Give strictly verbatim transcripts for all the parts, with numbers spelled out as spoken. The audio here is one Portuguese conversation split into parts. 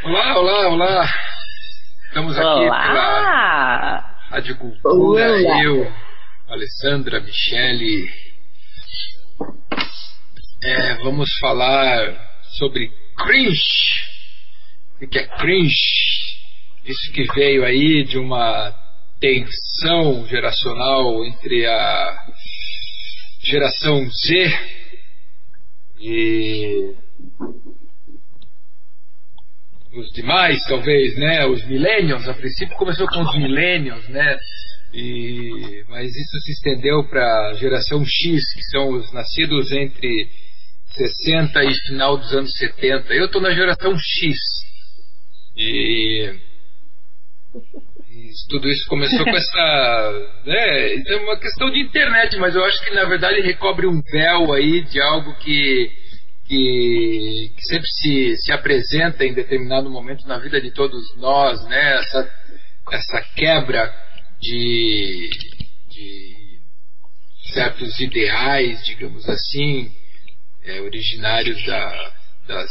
Olá, olá, olá. Estamos aqui Olá. pela Rádio Cultura, Olá. eu, Alessandra, Michele. É, vamos falar sobre cringe. O que é cringe? Isso que veio aí de uma tensão geracional entre a geração Z e os demais, talvez, né? Os millennials. A princípio começou com os millennials, né? E, mas isso se estendeu para a geração X, que são os nascidos entre sessenta e final dos anos setenta. Eu estou na geração X. E, e tudo isso começou com essa... Né, é uma questão de internet, mas eu acho que na verdade recobre um véu aí de algo que, que, que sempre se, se apresenta em determinado momento na vida de todos nós, né? Essa, essa quebra de, de certos ideais, digamos assim, é, originários da, das,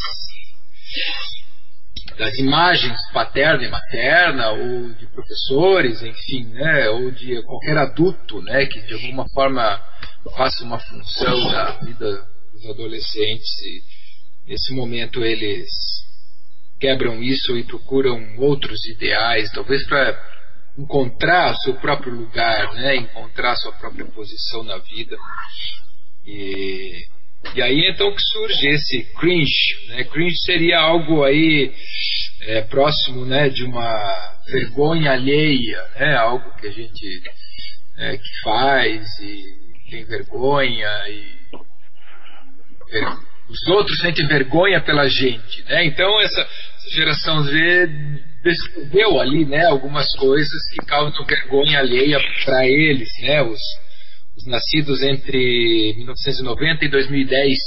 das imagens paterna e materna, ou de professores, enfim, né, ou de qualquer adulto, né, que de alguma forma faça uma função na vida dos adolescentes, e nesse momento eles quebram isso e procuram outros ideais, talvez para encontrar o seu próprio lugar, né, encontrar a sua própria posição na vida. E, e aí então que surge esse cringe, né? Cringe seria algo aí é, próximo, né, de uma vergonha alheia, né? Algo que a gente é, que faz e tem vergonha e ver, os outros sentem vergonha pela gente, né? Então essa, essa geração Z descreveu ali, né, algumas coisas que causam vergonha alheia para eles, né? Os Os nascidos entre mil novecentos e noventa e dois mil e dez,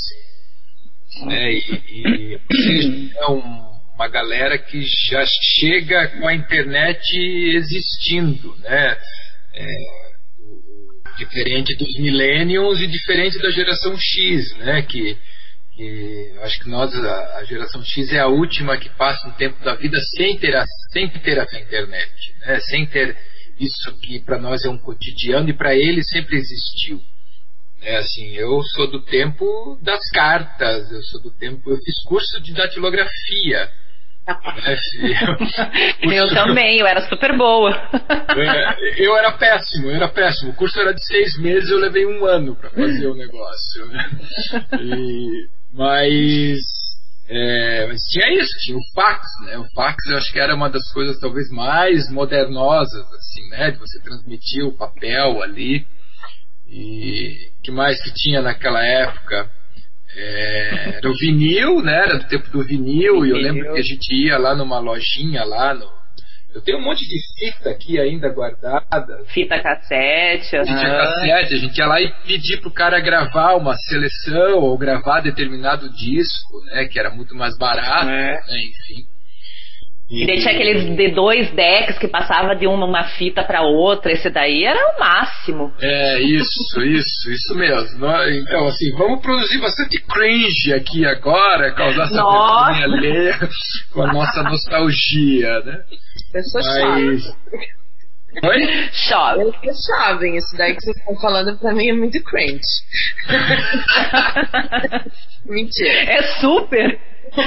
né? E, e é um, uma galera que já chega com a internet existindo, né? É, diferente dos millennials e diferente da geração X, né? Que, que acho que nós, a, a geração X é a última que passa um tempo da vida sem ter, a, sem ter essa internet, né? Sem ter isso que para nós é um cotidiano e para ele sempre existiu. É assim, eu sou do tempo das cartas, eu sou do tempo, eu fiz curso de datilografia. Né, eu, eu também, eu era super boa. É, eu era péssimo, eu era péssimo. O curso era de seis meses, eu levei um ano para fazer o negócio. Né? E, mas É, mas tinha isso, tinha o fax, né? O fax eu acho que era uma das coisas talvez mais modernosas, assim, né? De você transmitir o papel ali. E que mais que tinha naquela época? É, era o vinil, né? Era do tempo do vinil, vinil, e eu lembro que a gente ia lá numa lojinha lá no... Eu tenho um monte de fita aqui ainda guardada. Fita cassete. Fita uhum. cassete. A gente ia lá e pedir pro cara gravar uma seleção ou gravar determinado disco, né? Que era muito mais barato, é. né? Enfim. E, e daí tinha aqueles D dois decks que passava de uma, uma fita para outra. Esse daí era o máximo. É, isso, isso, isso mesmo. Então, assim, vamos produzir bastante cringe aqui agora, causar essa vergonha alheia com a nossa nostalgia, né? Eu sou Mas... chave. Oi? Chave. Eu sou chave. Isso daí que vocês estão falando pra mim é muito cringe. Mentira. É super.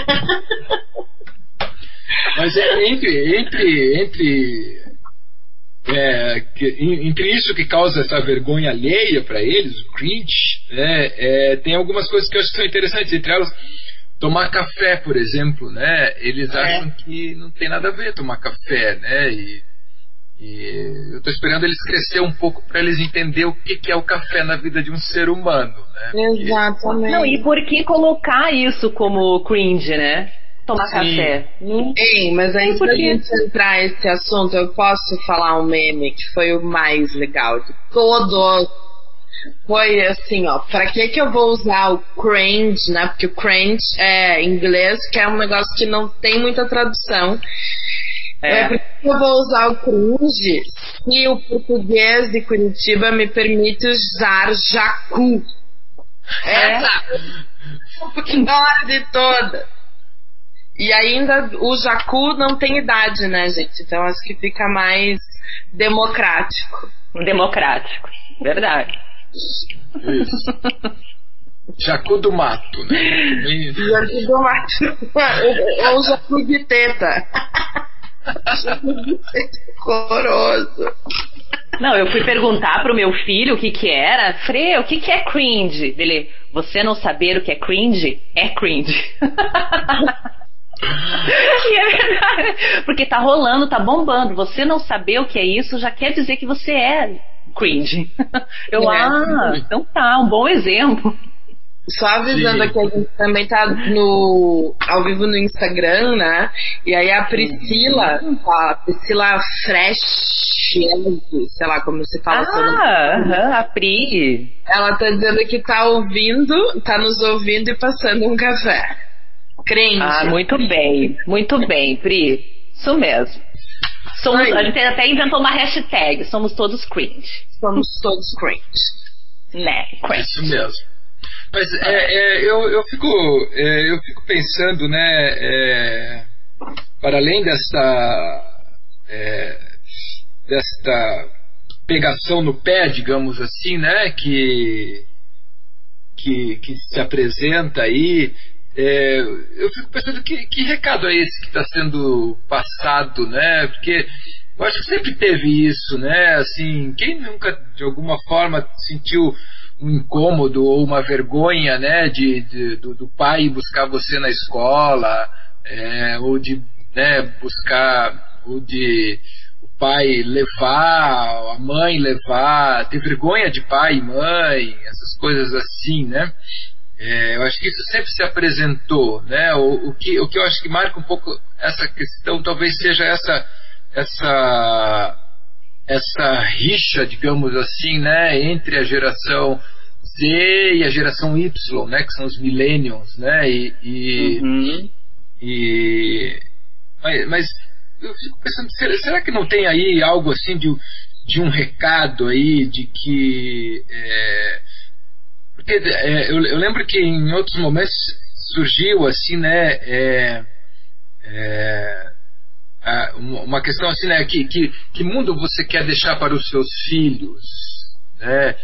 Mas é entre entre entre é, que, entre isso que causa essa vergonha alheia para eles, o cringe, né, é, tem algumas coisas que eu acho que são interessantes, entre elas tomar café, por exemplo, né? Eles é. acham que não tem nada a ver tomar café, né? E, e eu estou esperando eles crescer um pouco para eles entenderem o que, que é o café na vida de um ser humano, né? Porque... Exatamente. Não, e por que colocar isso como cringe, né? Tomar Sim. café. Hum? Sim, mas antes da gente entrar nesse assunto, eu posso falar um meme que foi o mais legal de todos. Foi assim, ó, pra que que eu vou usar o cringe, né? Porque o cringe é em inglês, que é um negócio que não tem muita tradução. É. É, por que eu vou usar o cringe se o português de Curitiba me permite usar jacu? Essa! É. Na hora de toda. E ainda o jacu não tem idade, né, gente? Então acho que fica mais democrático. Democrático, verdade. Isso. Jacu do mato, né? Jacu do mato. Ou jacu de teta. Jacu de teta horroroso. Não, eu fui perguntar pro meu filho o que que era. Frei, o que que é cringe? Ele, você não saber o que é cringe? É cringe. E é verdade, porque tá rolando, tá bombando. Você não saber o que é isso já quer dizer que você é cringe. Eu, é. ah, então tá, um bom exemplo. Só avisando aqui, a gente também tá no, ao vivo no Instagram, né? E aí a Priscila, a Priscila Fresh, sei lá como se fala. Ah, uh-huh, a Pri. Ela tá dizendo que tá ouvindo, tá nos ouvindo e passando um café. Crente. Ah, muito bem, muito bem, Pri. Isso mesmo. Somos, a gente até inventou uma hashtag, somos todos cringe. Somos todos cringe. Né, cringe. Isso mesmo. Mas é, é, eu, eu, fico, é, eu fico pensando, né, é, para além desta, é, desta pegação no pé, digamos assim, né, que, que, que se apresenta aí, é, eu fico pensando que, que recado é esse que está sendo passado, né, porque eu acho que sempre teve isso, né, assim, quem nunca de alguma forma sentiu um incômodo ou uma vergonha, né, de, de do, do pai buscar você na escola, é, ou de, né, buscar, ou de o pai levar, a mãe levar, ter vergonha de pai e mãe, essas coisas assim, né? É, eu acho que isso sempre se apresentou, né? O, o, que, o que eu acho que marca um pouco essa questão talvez seja essa essa essa rixa, digamos assim, né, entre a geração Z e a geração Y, né, que são os millennials, né, e, e, uhum. e mas, mas eu fico pensando, será, será que não tem aí algo assim de, de um recado aí de que é, porque é, eu, eu lembro que em outros momentos surgiu assim, né, é, é, uma questão assim, né, que, que, que mundo você quer deixar para os seus filhos, né,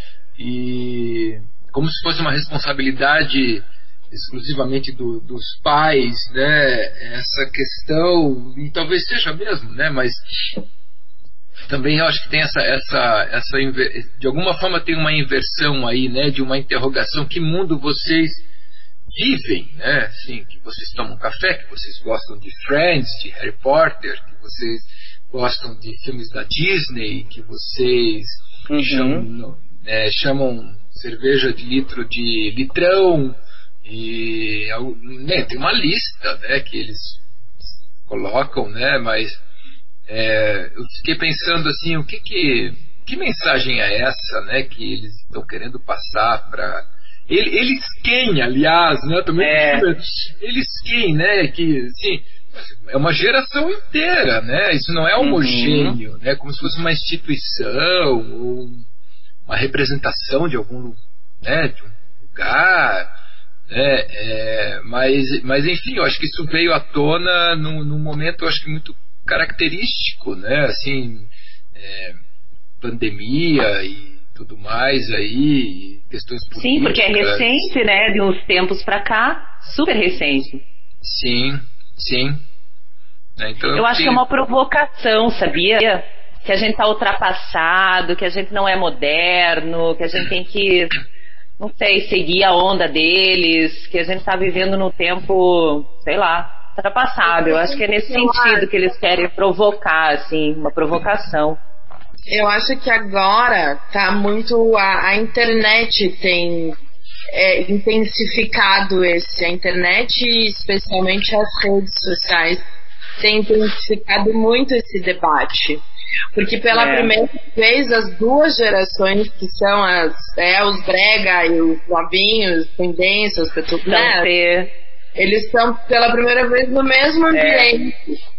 e como se fosse uma responsabilidade exclusivamente do, dos pais, né, essa questão, e talvez seja mesmo, né, mas também eu acho que tem essa, essa, essa de alguma forma tem uma inversão aí, né, de uma interrogação, que mundo vocês vivem, né? Assim, que vocês tomam café, que vocês gostam de Friends, de Harry Potter, que vocês gostam de filmes da Disney, que vocês uhum. chamam, é, chamam cerveja de litro de litrão, e né, tem uma lista, né, que eles colocam, né? Mas é, eu fiquei pensando assim, o que que, que mensagem é essa, né, que eles estão querendo passar para Ele, eles quem, aliás, né? Também é. Eles quem, né? Que assim, é uma geração inteira, né? Isso não é homogêneo, uhum. né? Como se fosse uma instituição ou uma representação de algum, né? De um lugar, né? É, mas, mas enfim, eu acho que isso veio à tona num, num momento, eu acho que muito característico, né? Assim, é, pandemia e tudo mais aí, questões políticas. Sim, porque é recente, né? De uns tempos pra cá, super recente. Sim, sim. Então, eu acho que é uma provocação, sabia? Que a gente tá ultrapassado, que a gente não é moderno, que a gente tem que, não sei, seguir a onda deles, que a gente tá vivendo no tempo, sei lá, ultrapassado. Eu acho que é nesse sentido que eles querem provocar, assim, uma provocação. Eu acho que agora tá muito. A, a internet tem é, intensificado esse. A internet, especialmente as redes sociais, tem intensificado muito esse debate. Porque pela é. primeira vez as duas gerações, que são as, é, os brega e os novinhos, tendências, tudo, né? Eles estão pela primeira vez no mesmo ambiente. É.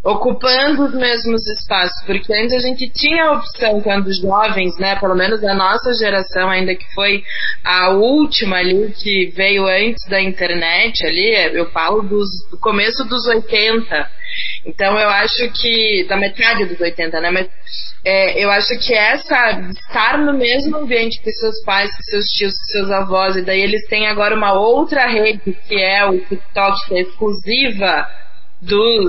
ocupando os mesmos espaços, porque antes a gente tinha a opção, quando jovens, né, pelo menos a nossa geração ainda, que foi a última ali, que veio antes da internet ali, eu falo dos, do começo dos oitenta, então eu acho que, da metade dos oitenta, né, mas é, eu acho que essa, estar no mesmo ambiente que seus pais, que seus tios, que seus avós, e daí eles têm agora uma outra rede, que é o TikTok, que é exclusiva dos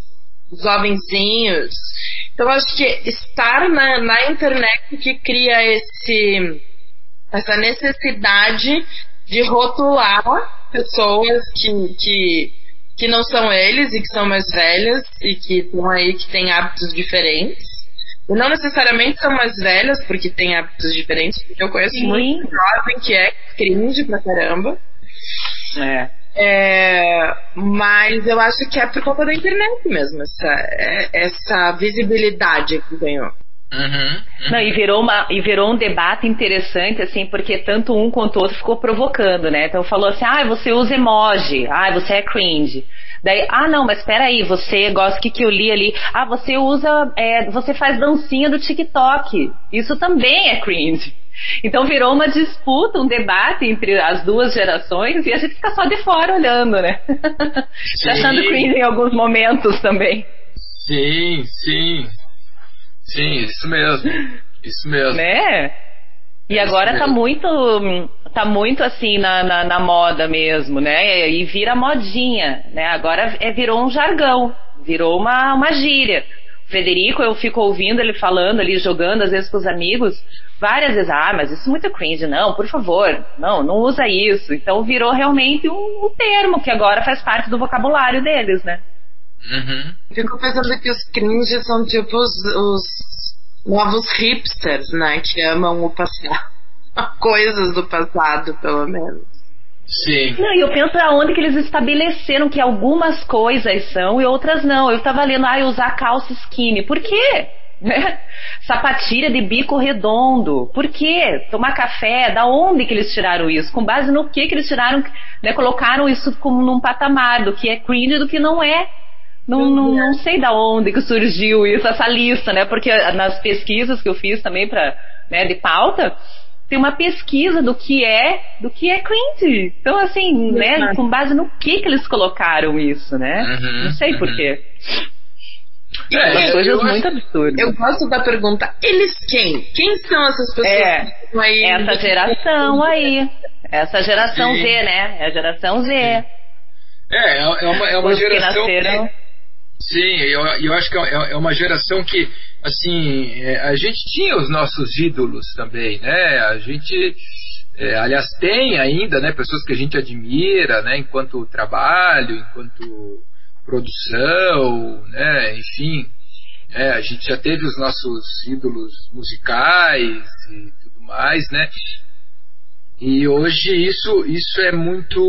jovenzinhos. Então acho que estar na, na internet que cria esse, essa necessidade de rotular pessoas que, que, que não são eles e que são mais velhas e que estão aí, que têm hábitos diferentes. E não necessariamente são mais velhas porque têm hábitos diferentes, porque eu conheço Sim. muito jovem que é cringe pra caramba. É. É, mas eu acho que é por conta da internet mesmo, essa, essa visibilidade que ganhou. Uhum, uhum. Não, e virou, uma, e virou um debate interessante, assim, porque tanto um quanto o outro ficou provocando, né? Então falou assim, ah, você usa emoji, ah, você é cringe. Daí, ah, não, mas peraí, você gosta, o que que eu li ali? Ah, você usa, é, você faz dancinha do TikTok. Isso também é cringe. Então virou uma disputa, um debate entre as duas gerações e a gente fica só de fora olhando, né? Se achando cringe em alguns momentos também. Sim, sim. Sim, isso mesmo. Isso mesmo. Né? E é agora tá muito, tá muito assim na, na, na moda mesmo, né? E vira modinha, né? Agora é, virou um jargão, virou uma, uma gíria. O Frederico, eu fico ouvindo ele falando ali, jogando às vezes com os amigos, várias vezes, ah, mas isso é muito cringe, não, por favor, não, não usa isso. Então virou realmente um, um termo que agora faz parte do vocabulário deles, né? Uhum. Fico pensando que os cringe são tipo os, os novos hipsters, né? Que amam o passado. Coisas do passado, pelo menos. Sim. Não, e eu penso aonde que eles estabeleceram que algumas coisas são e outras não. Eu tava lendo, ah, usar calça skinny. Por quê? Né? Sapatilha de bico redondo. Por quê? Tomar café, da onde que eles tiraram isso? Com base no que que eles tiraram, né? Colocaram isso como num patamar do que é cringe e do que não é. Não, não, não sei da onde que surgiu isso, essa lista, né? Porque nas pesquisas que eu fiz também pra, né, de pauta, tem uma pesquisa do que é, do que é cringe. Então, assim, né, com base no que que eles colocaram isso, né? Uhum, não sei uhum. por quê. É, São coisas eu muito acho, absurdas. Eu gosto da pergunta, eles quem? Quem são essas pessoas? É, que estão aí essa geração aí. Essa geração Sim. Z, né? É a geração Z. É, é uma, é uma Os que geração nasceram... que, sim, eu, eu acho que é, é uma geração que, assim, é, a gente tinha os nossos ídolos também, né? A gente, é, aliás, tem ainda, né, pessoas que a gente admira, né, enquanto trabalho, enquanto produção, né, enfim, é, a gente já teve os nossos ídolos musicais e tudo mais, né? E hoje isso, isso é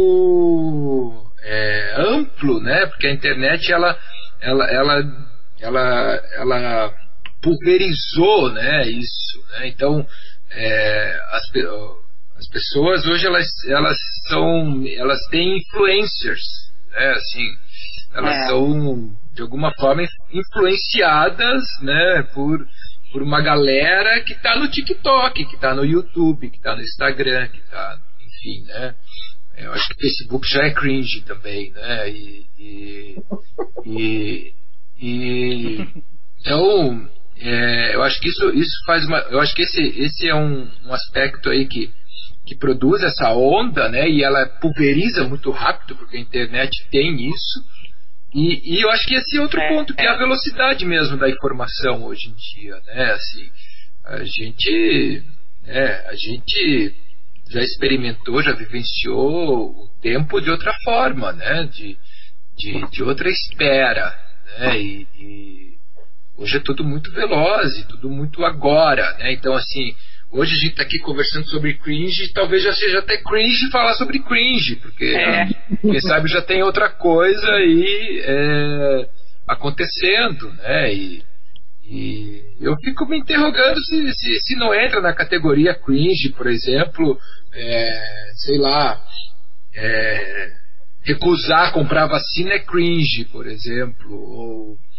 muito é, amplo, né? Porque a internet ela, ela, ela, ela, ela pulverizou, né? Isso, né? Então é, as, as pessoas hoje elas, elas são, elas têm influencers, né? Assim, elas É. são de alguma forma influenciadas, né? Por por uma galera que está no TikTok, que está no YouTube, que está no Instagram, que está, enfim, né? Eu acho que o Facebook já é cringe também, né? E, e, e, e então, é, eu acho que isso, isso faz uma, eu acho que esse, esse é um, um aspecto aí que, que produz essa onda, né? E ela pulveriza muito rápido, porque a internet tem isso. E, e eu acho que esse é outro é, ponto, que é. é a velocidade mesmo da informação hoje em dia, né? Assim, a gente, né, a gente já experimentou, já vivenciou o tempo de outra forma, né? De, de, de outra espera, né? E, e hoje é tudo muito veloz, e tudo muito agora, né? Então, assim, hoje a gente está aqui conversando sobre cringe, talvez já seja até cringe falar sobre cringe, porque É. quem sabe já tem outra coisa aí é, acontecendo, né? E, e eu fico me interrogando se, se, se não entra na categoria cringe, por exemplo, é, sei lá, é, recusar comprar vacina é cringe, por exemplo, ou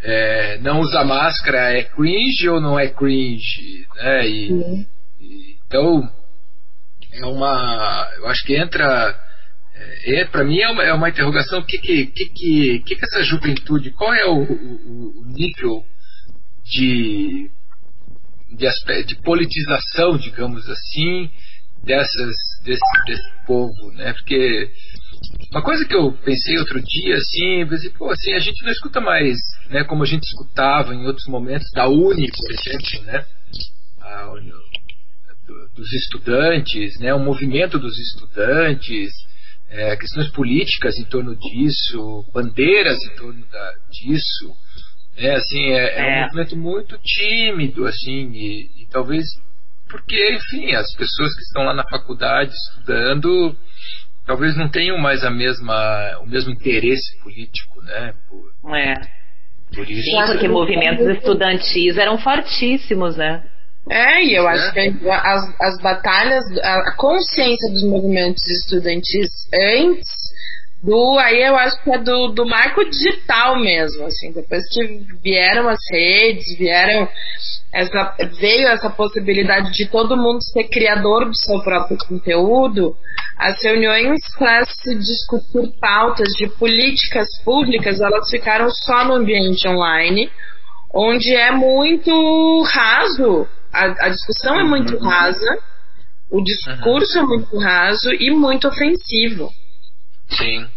é, não usar máscara é cringe ou não é cringe, né? E, Uhum. e, então é uma, eu acho que entra, é, é, para mim é uma, é uma interrogação, o que que, que, que, que que essa juventude, qual é o, o, o nível de, de, aspecto, de politização, digamos assim, dessas, desse, desse povo, né? Porque uma coisa que eu pensei outro dia, assim, eu pensei, pô, assim, a gente não escuta mais, né, como a gente escutava em outros momentos, da Uni, por exemplo, né? A, do, dos estudantes, né? O movimento dos estudantes, é, questões políticas em torno disso, bandeiras em torno da, disso, né? Assim, é, é um É. movimento muito tímido, assim, e, e talvez porque, enfim, as pessoas que estão lá na faculdade estudando talvez não tenham mais a mesma, o mesmo interesse político, né? Por, É. por isso. Sim, porque movimentos estudantis eram fortíssimos, né? É, e eu É. acho que as, as batalhas, a a consciência dos movimentos estudantis antes do, aí eu acho que é do, do marco digital mesmo, assim, depois que vieram as redes, vieram essa, veio essa possibilidade de todo mundo ser criador do seu próprio conteúdo, as reuniões para se discutir pautas de políticas públicas, elas ficaram só no ambiente online, onde é muito raso, a, a discussão é muito rasa, o discurso é muito raso e muito ofensivo. Sim.